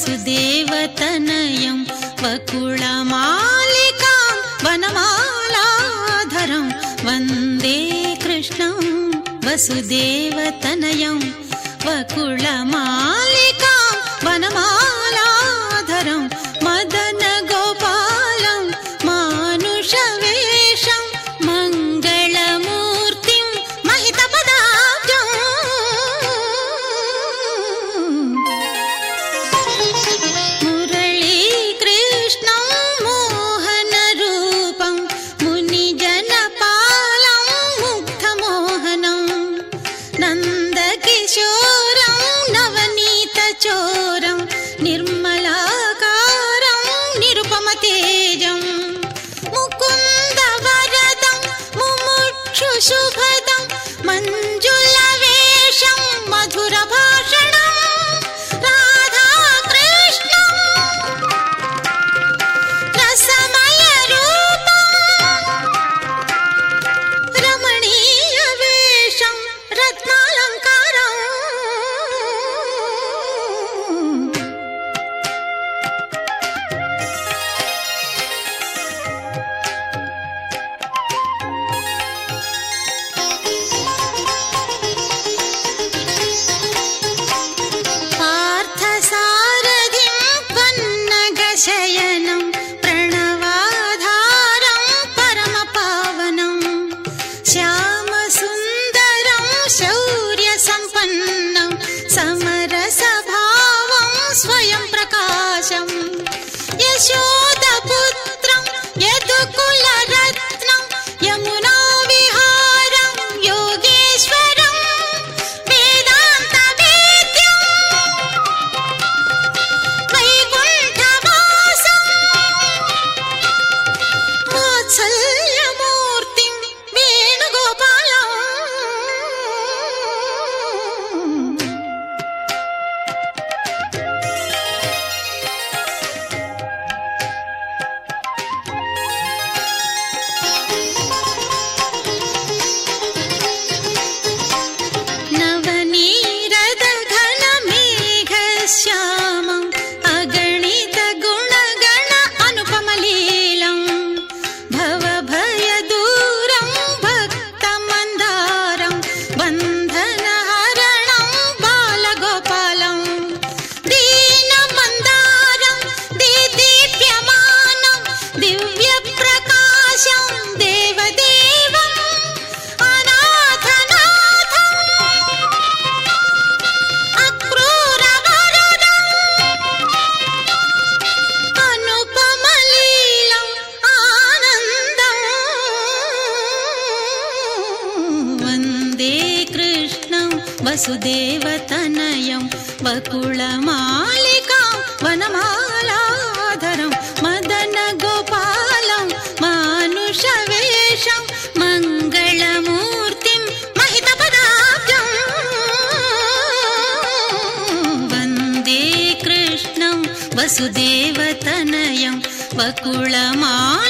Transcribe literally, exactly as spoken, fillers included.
वसुदेवतनयं वकुळमालिकां वनमालाधरं वन्दे कृष्णं वसुदेवतनयं वकुळमालिकां वनमालाधरं मदन गोपालं मानुषवेषं मङ्गलमूर्तिं महितपदाब्जं मुरळीकृष्णं मोहनरूपं मुनिजनपालं मुग्धमोहनं नन्दकिशोरं नवनीतचोरं निर्मलाकारं निरुपमतेजं मुकुन्दवरदं मुमुक्षुशुभदं मञ्जुलवेषं मधुरभाषणं राधाकृष्णं रसमयरूपं रमणीयवेषं रत्नालङ्कारम् पार्थसारथिं पन्नगशयनं प्रणवाधारं परमपावनं श्यामसुन्दरं शौर्यसम्पन्नं समरसभावं स्वयं प्रकाशं यशोदपुत्रं यदुकुलरत्नं यमुनाविहारं योगेश्वरं वेदान्तवेद्यं वैकुण्ठवासं वात्सल्यमूर्तिं वेणुगोपालं नवनीरदघनमेघश्यामम् अगणितगुणगण अनुपमलीलं भवभयदूरं भक्तमन्दारं बन्धनहरणं बालगोपालं दीनमन्दारं देदीप्यमानं दिव्यप्रकाशं देवदेवम् अनाथनाथम् अक्रूरवरदम् अनुपमलीलं आनन्दं वन्दे कृष्णं वसुदेवतनयं वकुळमालिकां वनमालाधरं मदनगोपालं मानुषवेषं मङ्गलमूर्तिं महितपदाब्जं वन्दे कृष्णं वसुदेवतनयं वकुळमालिकां